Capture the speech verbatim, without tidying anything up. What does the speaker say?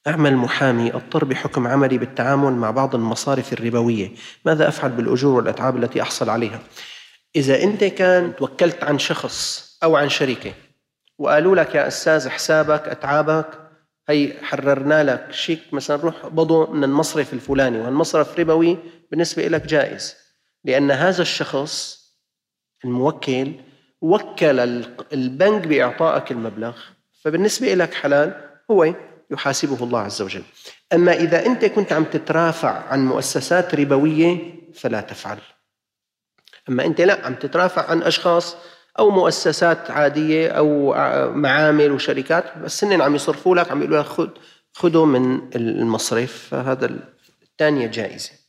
أعمل محامي أضطر بحكم عملي بالتعامل مع بعض المصارف الربوية، ماذا أفعل بالأجور والأتعاب التي أحصل عليها؟ إذا أنت كان توكلت عن شخص أو عن شركة وقالوا لك يا أستاذ حسابك أتعابك هي حررنا لك شيك مثلا روح بضو من المصرف الفلاني والمصرف ربوي، بالنسبة لك جائز، لأن هذا الشخص الموكل وكل البنك بإعطائك المبلغ، فبالنسبة لك حلال، هو يحاسبه الله عز وجل. أما إذا أنت كنت عم تترافع عن مؤسسات ربوية فلا تفعل. أما أنت لا عم تترافع عن أشخاص أو مؤسسات عادية أو معامل وشركات، بس هن عم يصرفوا لك، عم يقولوا لك خذ خذوا من المصرف، فهذا الثانية جائزة.